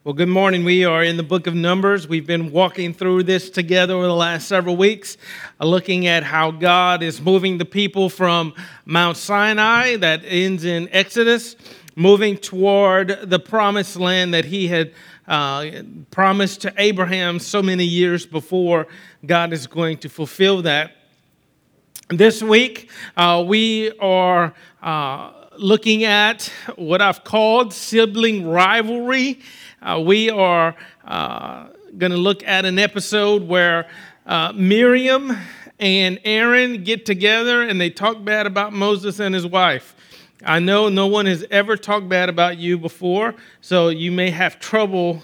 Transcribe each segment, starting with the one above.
Well, good morning. We are in the book of Numbers. We've been walking through this together over the last several weeks, looking at how God is moving the people from Mount Sinai, that ends in Exodus, moving toward the promised land that he had promised to Abraham so many years before. God is going to fulfill that. This week, we are looking at what I've called sibling rivalry. We are going to look at an episode where Miriam and Aaron get together and they talk bad about Moses and his wife. I know no one has ever talked bad about you before, so you may have trouble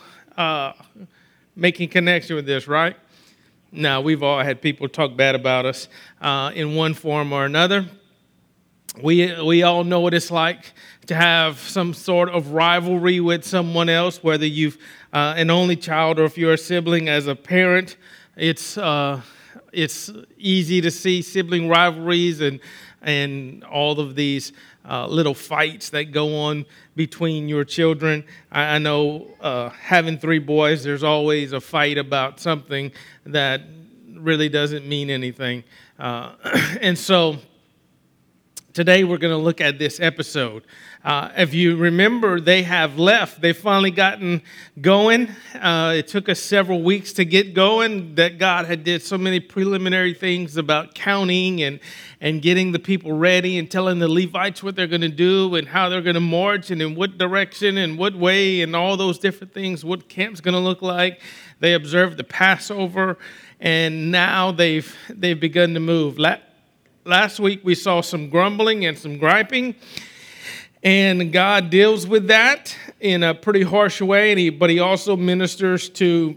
making connection with this, right? No, we've all had people talk bad about us in one form or another. We all know what it's like to have some sort of rivalry with someone else, whether you've an only child or if you're a sibling. As a parent, it's easy to see sibling rivalries and all of these little fights that go on between your children. I know having three boys, there's always a fight about something that really doesn't mean anything. And so today we're going to look at this episode. If you remember, they have left. They've finally gotten going. It took us several weeks to get going. That God had did so many preliminary things about counting and getting the people ready and telling the Levites what they're going to do and how they're going to march and in what direction and what way and all those different things, what camp's going to look like. They observed the Passover, and now they've begun to move. Last week we saw some grumbling and some griping, and God deals with that in a pretty harsh way. But He also ministers to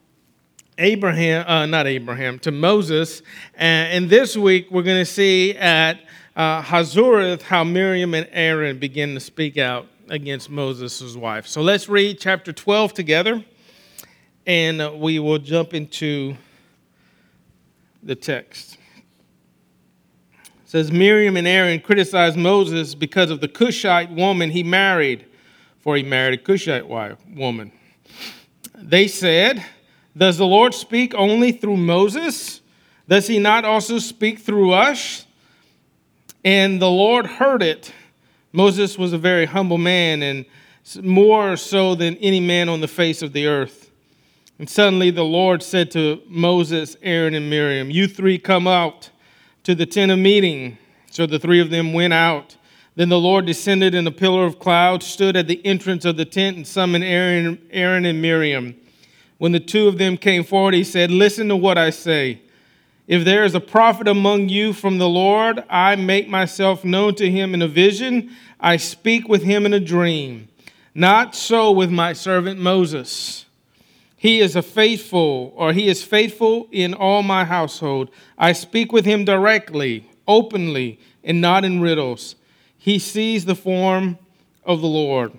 to Moses. And this week we're going to see at Hazoreth how Miriam and Aaron begin to speak out against Moses' wife. So let's read chapter 12 together, and we will jump into the text. It says, Miriam and Aaron criticized Moses because of the Cushite woman he married, for he married a Cushite woman. They said, does the Lord speak only through Moses? Does he not also speak through us? And the Lord heard it. Moses was a very humble man, and more so than any man on the face of the earth. And suddenly the Lord said to Moses, Aaron, and Miriam, you three come out to the tent of meeting. So the three of them went out. Then the Lord descended in a pillar of cloud, stood at the entrance of the tent, and summoned Aaron and Miriam. When the two of them came forward, he said, listen to what I say. If there is a prophet among you from the Lord, I make myself known to him in a vision. I speak with him in a dream. Not so with my servant Moses. He is faithful in all my household. I speak with him directly, openly, and not in riddles. He sees the form of the Lord.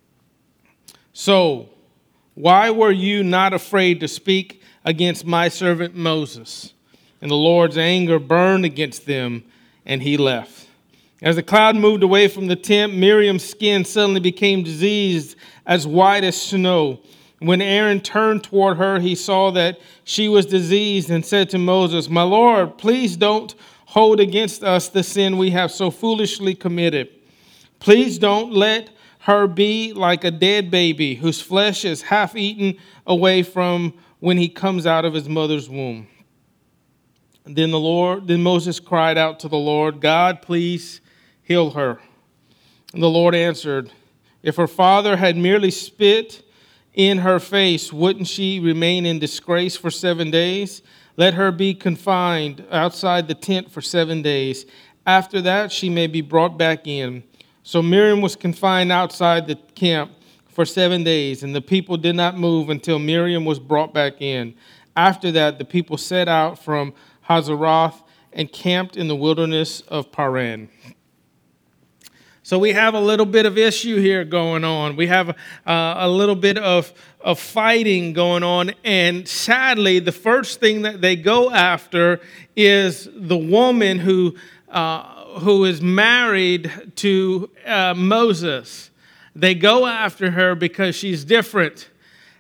So, why were you not afraid to speak against my servant Moses? And the Lord's anger burned against them, and he left. As the cloud moved away from the tent, Miriam's skin suddenly became diseased, as white as snow. When Aaron turned toward her, he saw that she was diseased and said to Moses, my Lord, please don't hold against us the sin we have so foolishly committed. Please don't let her be like a dead baby whose flesh is half eaten away from when he comes out of his mother's womb. Then Moses cried out to the Lord, God, please heal her. And the Lord answered, if her father had merely spit in her face, wouldn't she remain in disgrace for 7 days? Let her be confined outside the tent for 7 days. After that, she may be brought back in. So Miriam was confined outside the camp for 7 days, and the people did not move until Miriam was brought back in. After that, the people set out from Hazeroth and camped in the wilderness of Paran. So we have a little bit of issue here going on. We have a little bit of fighting going on. And sadly, the first thing that they go after is the woman who is married to Moses. They go after her because she's different.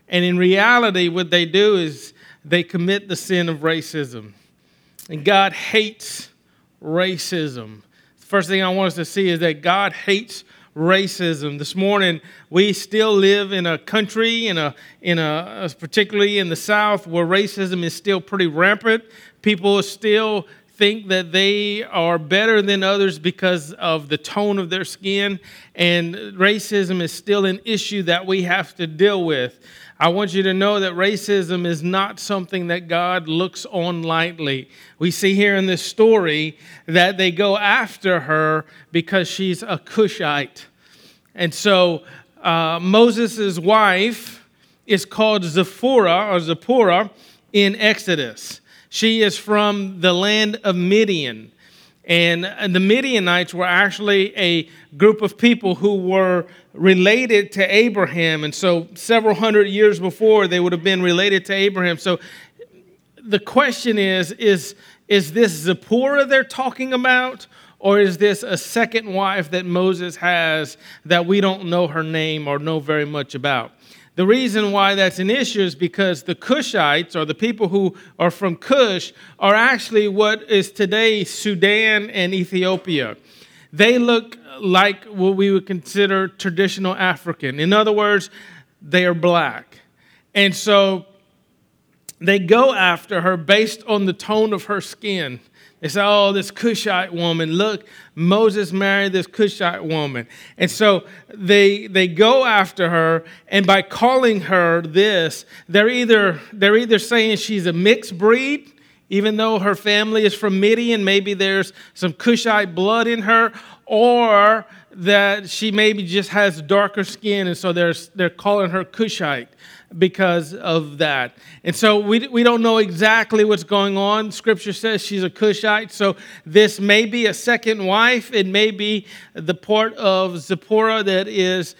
And in reality, what they do is they commit the sin of racism. And God hates racism. The first thing I want us to see is that God hates racism. This morning, we still live in a country, particularly in the South, where racism is still pretty rampant. People still think that they are better than others because of the tone of their skin, and racism is still an issue that we have to deal with. I want you to know that racism is not something that God looks on lightly. We see here in this story that they go after her because she's a Cushite. And so Moses' wife is called Zipporah in Exodus. She is from the land of Midian. And the Midianites were actually a group of people who were related to Abraham. And so several hundred years before, they would have been related to Abraham. So the question is this Zipporah they're talking about? Or is this a second wife that Moses has that we don't know her name or know very much about? The reason why that's an issue is because the Cushites, or the people who are from Cush, are actually what is today Sudan and Ethiopia. They look like what we would consider traditional African. In other words, they are black. And so they go after her based on the tone of her skin. They say, oh, this Cushite woman, look, Moses married this Cushite woman. And so they go after her, and by calling her this, they're either saying she's a mixed breed, even though her family is from Midian, maybe there's some Cushite blood in her, or that she maybe just has darker skin, and so they're calling her Cushite because of that. And so we don't know exactly what's going on. Scripture says she's a Cushite, so this may be a second wife. It may be the part of Zipporah that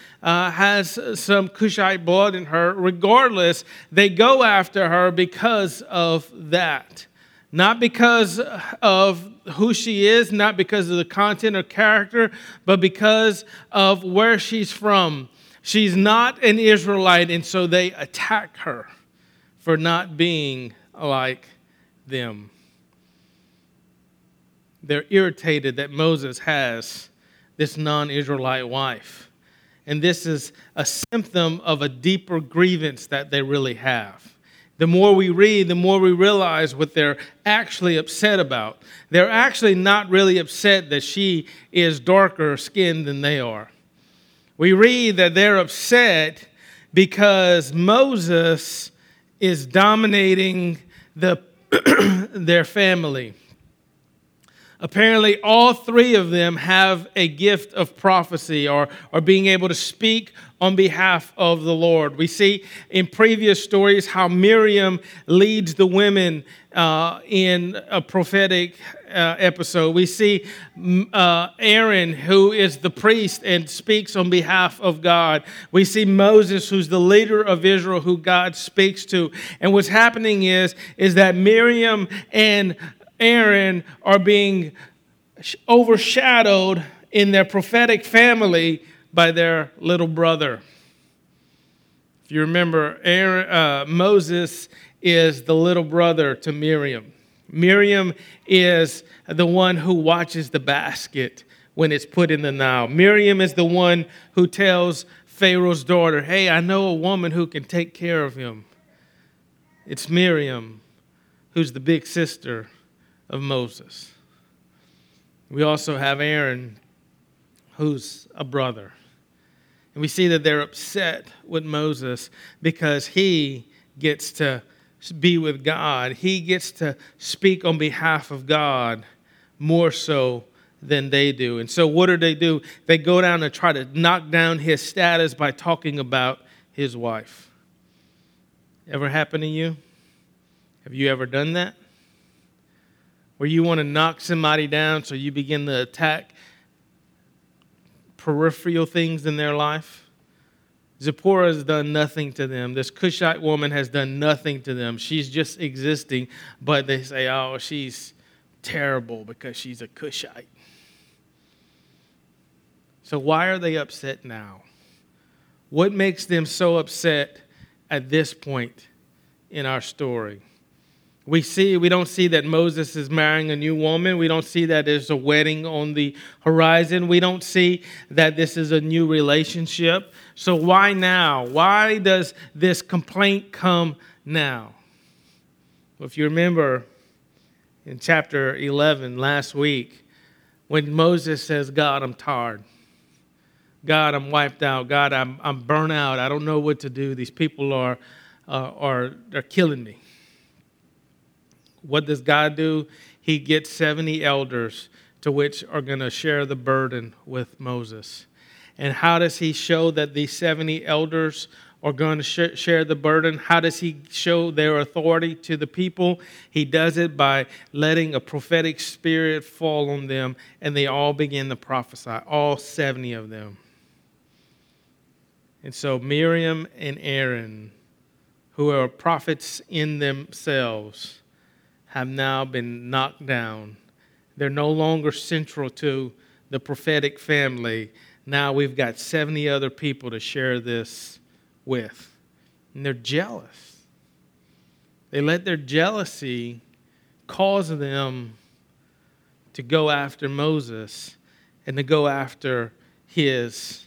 has some Cushite blood in her. Regardless, they go after her because of that. Not because of who she is, not because of the content or character, but because of where she's from. She's not an Israelite, and so they attack her for not being like them. They're irritated that Moses has this non-Israelite wife. And this is a symptom of a deeper grievance that they really have. The more we read, the more we realize what they're actually upset about. They're actually not really upset that she is darker skinned than they are. We read that they're upset because Moses is dominating their family. Apparently, all three of them have a gift of prophecy or being able to speak on behalf of the Lord. We see in previous stories how Miriam leads the women in a prophetic episode. We see Aaron, who is the priest and speaks on behalf of God. We see Moses, who's the leader of Israel, who God speaks to. And what's happening is that Miriam and Aaron are being overshadowed in their prophetic family by their little brother. If you remember, Moses is the little brother to Miriam. Miriam is the one who watches the basket when it's put in the Nile. Miriam is the one who tells Pharaoh's daughter, hey, I know a woman who can take care of him. It's Miriam, who's the big sister of Moses. We also have Aaron, who's a brother. And we see that they're upset with Moses because he gets to be with God. He gets to speak on behalf of God more so than they do. And so what do? They go down and try to knock down his status by talking about his wife. Ever happened to you? Have you ever done that? Where you want to knock somebody down so you begin to attack peripheral things in their life? Zipporah has done nothing to them. This Cushite woman has done nothing to them. She's just existing, but they say, oh, she's terrible because she's a Cushite. So why are they upset now? What makes them so upset at this point in our story. We don't see that Moses is marrying a new woman. We don't see that there's a wedding on the horizon. We don't see that this is a new relationship. So why now? Why does this complaint come now? Well, if you remember in chapter 11 last week, when Moses says, God, I'm tired. God, I'm wiped out. God, I'm burnt out. I don't know what to do. These people are killing me. What does God do? He gets 70 elders to which are going to share the burden with Moses. And how does he show that these 70 elders are going to share the burden? How does he show their authority to the people? He does it by letting a prophetic spirit fall on them, and they all begin to prophesy, all 70 of them. And so Miriam and Aaron, who are prophets in themselves, have now been knocked down. They're no longer central to the prophetic family. Now we've got 70 other people to share this with. And they're jealous. They let their jealousy cause them to go after Moses and to go after his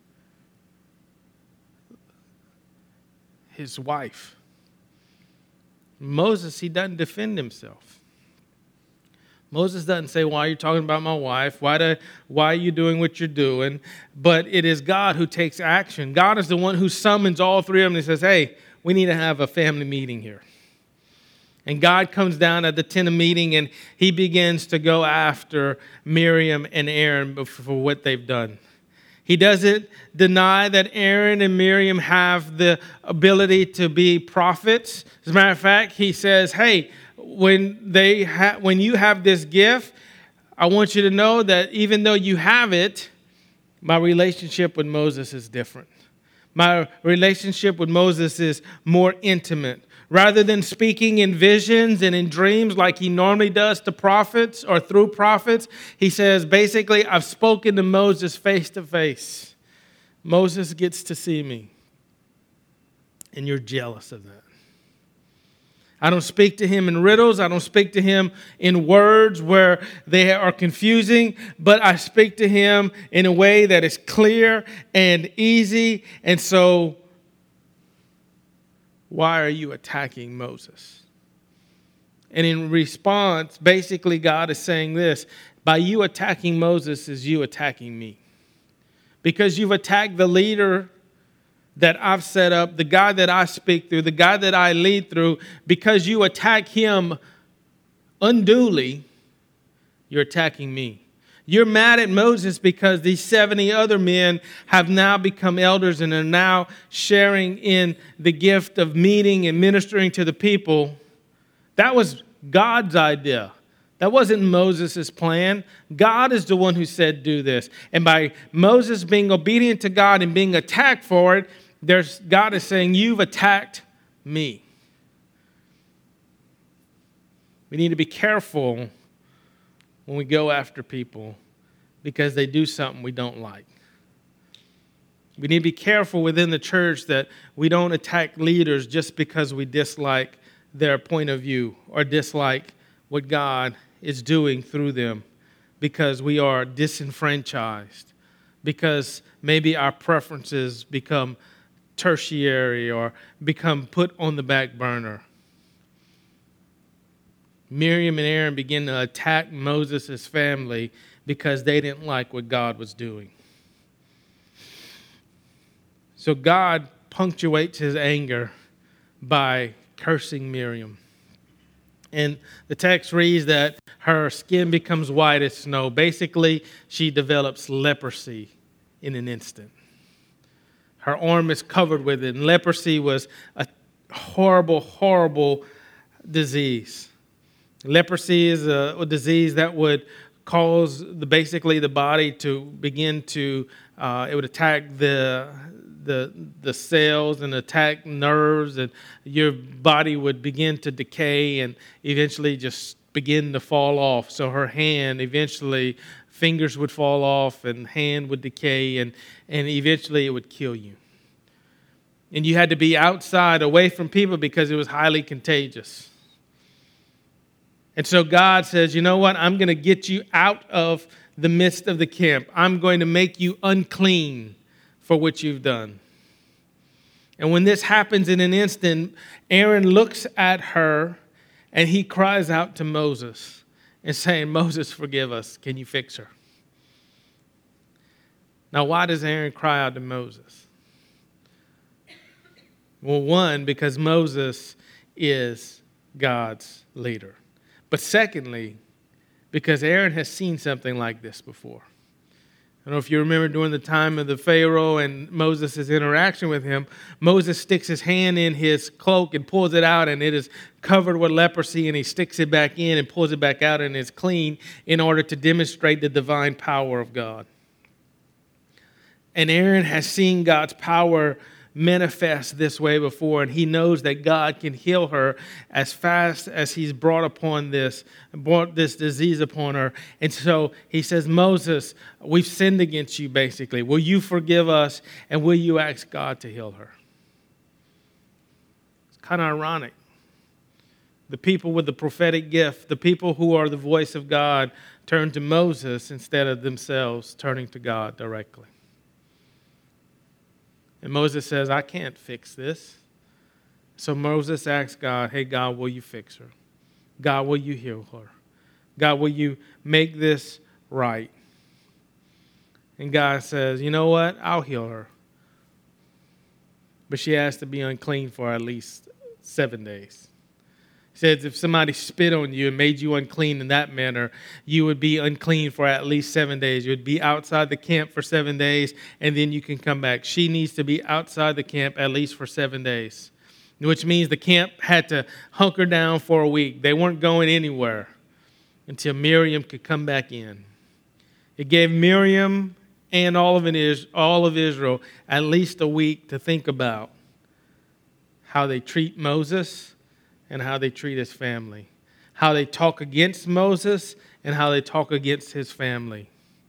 wife. Moses, he doesn't defend himself. Moses doesn't say, why are you talking about my wife? Why are you doing what you're doing? But it is God who takes action. God is the one who summons all three of them and says, hey, we need to have a family meeting here. And God comes down at the tent of meeting and he begins to go after Miriam and Aaron for what they've done. He doesn't deny that Aaron and Miriam have the ability to be prophets. As a matter of fact, he says, hey, when you have this gift, I want you to know that even though you have it, my relationship with Moses is different. My relationship with Moses is more intimate. Rather than speaking in visions and in dreams like he normally does to prophets or through prophets, he says, basically, I've spoken to Moses face to face. Moses gets to see me. And you're jealous of that. I don't speak to him in riddles. I don't speak to him in words where they are confusing, but I speak to him in a way that is clear and easy. And so, why are you attacking Moses? And in response, basically God is saying this, by you attacking Moses is you attacking me. Because you've attacked the leader that I've set up, the guy that I speak through, the guy that I lead through, because you attack him unduly, you're attacking me. You're mad at Moses because these 70 other men have now become elders and are now sharing in the gift of meeting and ministering to the people. That was God's idea. That wasn't Moses' plan. God is the one who said do this. And by Moses being obedient to God and being attacked for it, God is saying, you've attacked me. We need to be careful when we go after people because they do something we don't like. We need to be careful within the church that we don't attack leaders just because we dislike their point of view or dislike what God is doing through them because we are disenfranchised, because maybe our preferences become tertiary or become put on the back burner. Miriam and Aaron begin to attack Moses' family because they didn't like what God was doing. So God punctuates his anger by cursing Miriam. And the text reads that her skin becomes white as snow. Basically, she develops leprosy in an instant. Her arm is covered with it. And leprosy was a horrible, horrible disease. Leprosy is a disease that would cause basically the body to begin to, it would attack the cells and attack nerves, and your body would begin to decay and eventually just begin to fall off. So her hand, eventually fingers would fall off and hand would decay, and eventually it would kill you. And you had to be outside, away from people, because it was highly contagious. And so God says, you know what? I'm going to get you out of the midst of the camp. I'm going to make you unclean for what you've done. And when this happens in an instant, Aaron looks at her and he cries out to Moses and saying, Moses, forgive us. Can you fix her? Now, why does Aaron cry out to Moses? Well, one, because Moses is God's leader. But secondly, because Aaron has seen something like this before. I don't know if you remember during the time of the Pharaoh and Moses' interaction with him, Moses sticks his hand in his cloak and pulls it out, and it is covered with leprosy, and he sticks it back in and pulls it back out, and it's clean in order to demonstrate the divine power of God. And Aaron has seen God's power manifest this way before, and he knows that God can heal her as fast as he's brought this disease upon her. And so he says, Moses, we've sinned against you, basically. Will you forgive us, and will you ask God to heal her? It's kind of ironic. The people with the prophetic gift, the people who are the voice of God, turn to Moses instead of themselves turning to God directly. And Moses says, I can't fix this. So Moses asks God, hey, God, will you fix her? God, will you heal her? God, will you make this right? And God says, you know what? I'll heal her. But she has to be unclean for at least 7 days. He says if somebody spit on you and made you unclean in that manner, you would be unclean for at least 7 days. You would be outside the camp for 7 days, and then you can come back. She needs to be outside the camp at least for 7 days, which means the camp had to hunker down for a week. They weren't going anywhere until Miriam could come back in. It gave Miriam and all of Israel at least a week to think about how they treat Moses and how they treat his family, how they talk against Moses and how they talk against his family.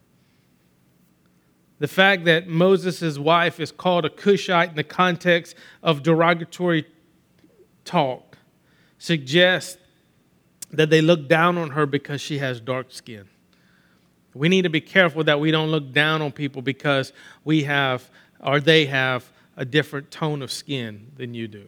The fact that Moses' wife is called a Cushite in the context of derogatory talk suggests that they look down on her because she has dark skin. We need to be careful that we don't look down on people because they have a different tone of skin than you do,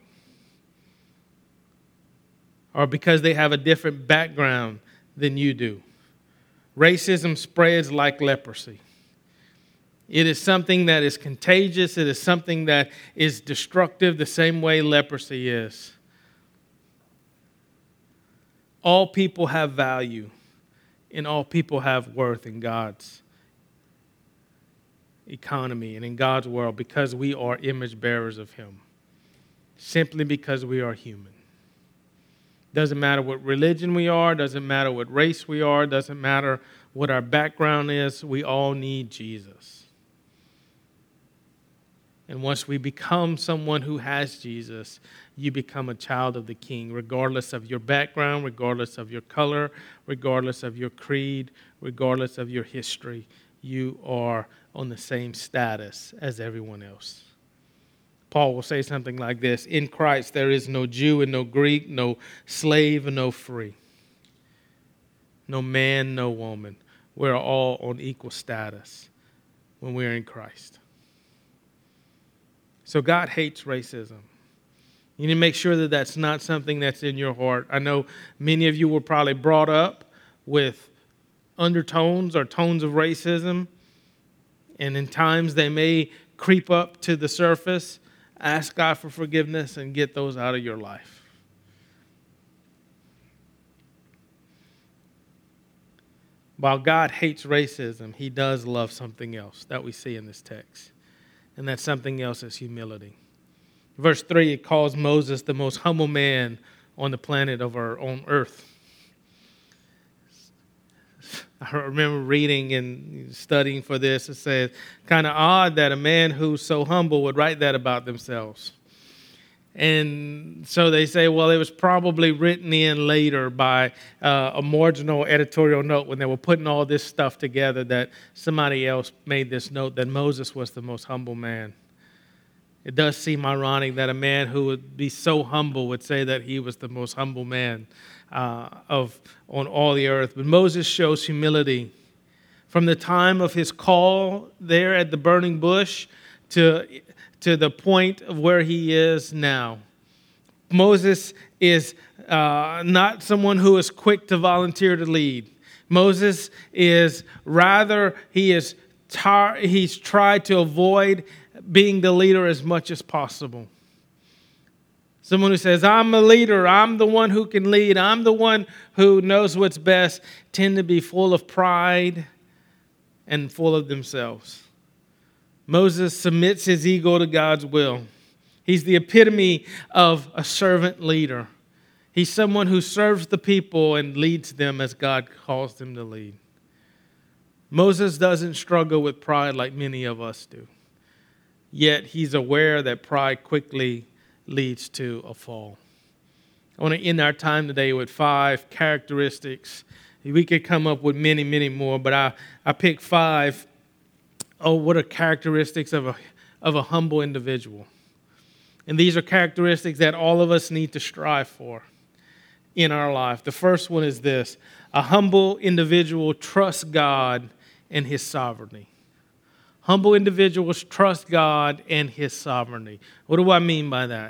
or because they have a different background than you do. Racism spreads like leprosy. It is something that is contagious. It is something that is destructive the same way leprosy is. All people have value, and all people have worth in God's economy and in God's world because we are image bearers of Him, simply because we are human. Doesn't matter what religion we are, doesn't matter what race we are, doesn't matter what our background is, we all need Jesus. And once we become someone who has Jesus, you become a child of the King, regardless of your background, regardless of your color, regardless of your creed, regardless of your history. You are on the same status as everyone else. Paul will say something like this: in Christ there is no Jew and no Greek, no slave and no free, no man, no woman. We're all on equal status when we're in Christ. So God hates racism. You need to make sure that that's not something that's in your heart. I know many of you were probably brought up with undertones or tones of racism, and in times they may creep up to the surface. Ask God for forgiveness and get those out of your life. While God hates racism, He does love something else that we see in this text. And that something else is humility. Verse 3, it calls Moses the most humble man on the planet on earth. I remember reading and studying for this. It says, kind of odd that a man who's so humble would write that about themselves. And so they say, well, it was probably written in later by a marginal editorial note when they were putting all this stuff together, that somebody else made this note that Moses was the most humble man. it does seem ironic that a man who would be so humble would say that he was the most humble man on all the earth. But Moses shows humility from the time of his call there at the burning bush to the point of where he is now. Moses is not someone who is quick to volunteer to lead. Moses is rather, he's tried to avoid being the leader as much as possible. Someone who says, I'm a leader, I'm the one who can lead, I'm the one who knows what's best, tend to be full of pride and full of themselves. Moses submits his ego to God's will. He's the epitome of a servant leader. He's someone who serves the people and leads them as God calls them to lead. Moses doesn't struggle with pride like many of us do. Yet he's aware that pride quickly leads to a fall. I want to end our time today with 5 characteristics. We could come up with many, many more, but I picked 5. Oh, what are characteristics of a humble individual? And these are characteristics that all of us need to strive for in our life. The first one is this: a humble individual trusts God and His sovereignty. Humble individuals trust God and His sovereignty. What do I mean by that?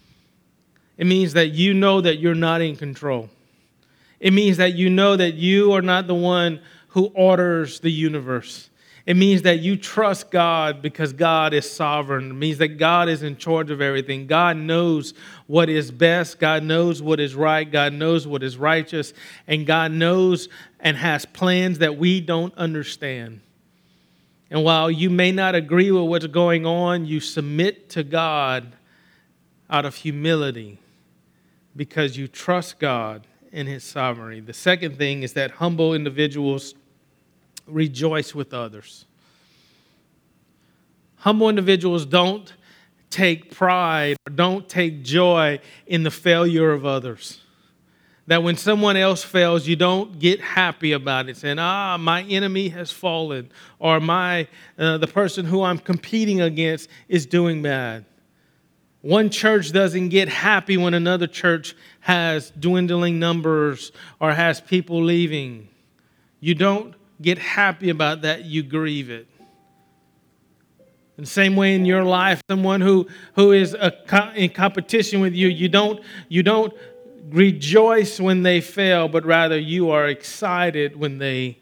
It means that you know that you're not in control. It means that you know that you are not the one who orders the universe. It means that you trust God because God is sovereign. It means that God is in charge of everything. God knows what is best. God knows what is right. God knows what is righteous. And God knows and has plans that we don't understand. And while you may not agree with what's going on, you submit to God out of humility because you trust God in His sovereignty. The second thing is that humble individuals rejoice with others. Humble individuals don't take pride or don't take joy in the failure of others. That when someone else fails, you don't get happy about it, saying, my enemy has fallen, or the person who I'm competing against is doing bad. One church doesn't get happy when another church has dwindling numbers or has people leaving. You don't get happy about that, you grieve it. In the same way in your life, someone who is in competition with you, you don't rejoice when they fail, but rather you are excited when they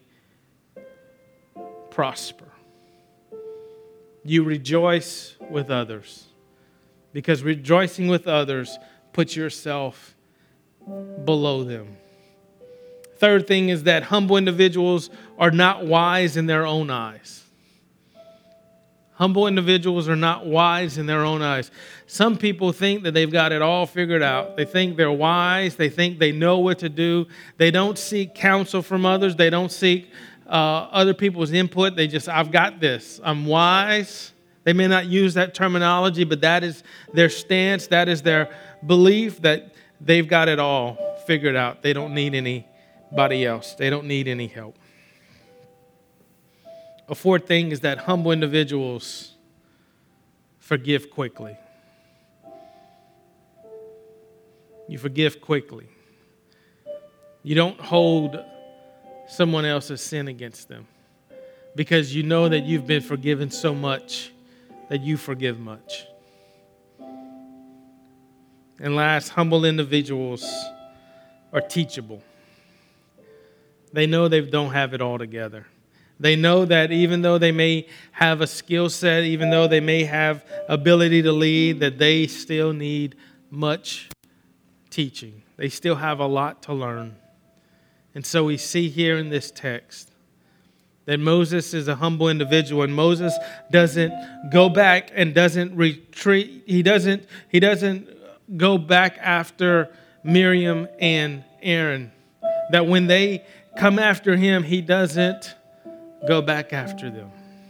prosper. You rejoice with others because rejoicing with others puts yourself below them. Third thing is that humble individuals are not wise in their own eyes. Humble individuals are not wise in their own eyes. Some people think that they've got it all figured out. They think they're wise. They think they know what to do. They don't seek counsel from others. They don't seek other people's input. They just, I've got this. I'm wise. They may not use that terminology, but that is their stance. That is their belief that they've got it all figured out. They don't need anybody else. They don't need any help. A fourth thing is that humble individuals forgive quickly. You forgive quickly. You don't hold someone else's sin against them because you know that you've been forgiven so much that you forgive much. And last, humble individuals are teachable. They know they don't have it all together. They know that even though they may have a skill set, even though they may have ability to lead, that they still need much teaching. They still have a lot to learn. And so we see here in this text that Moses is a humble individual, and Moses doesn't go back and doesn't retreat. He doesn't go back after Miriam and Aaron. That when they come after him, he doesn't go back after them.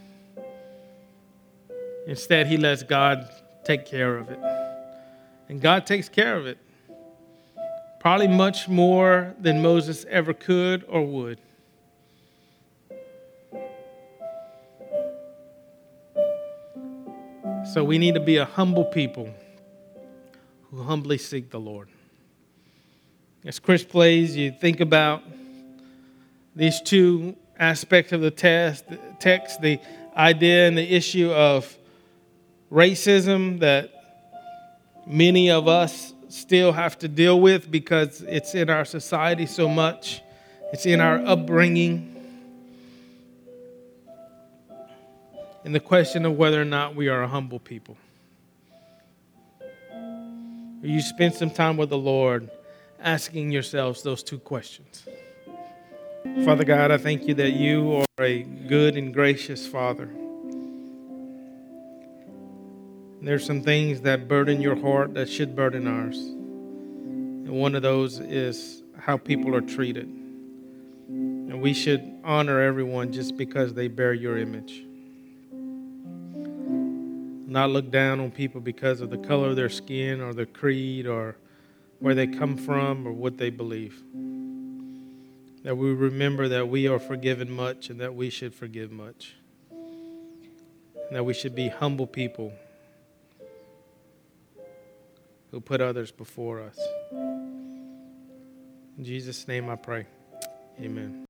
Instead, he lets God take care of it. And God takes care of it. Probably much more than Moses ever could or would. So we need to be a humble people who humbly seek the Lord. As Chris plays, you think about these two aspects of the text, the idea and the issue of racism that many of us still have to deal with because it's in our society so much. It's in our upbringing. And the question of whether or not we are a humble people. You spend some time with the Lord asking yourselves those two questions. Father God, I thank you that you are a good and gracious Father. There's some things that burden your heart that should burden ours. And one of those is how people are treated. And we should honor everyone just because they bear your image. Not look down on people because of the color of their skin or their creed or where they come from or what they believe. That we remember that we are forgiven much and that we should forgive much. And that we should be humble people who put others before us. In Jesus' name I pray. Amen.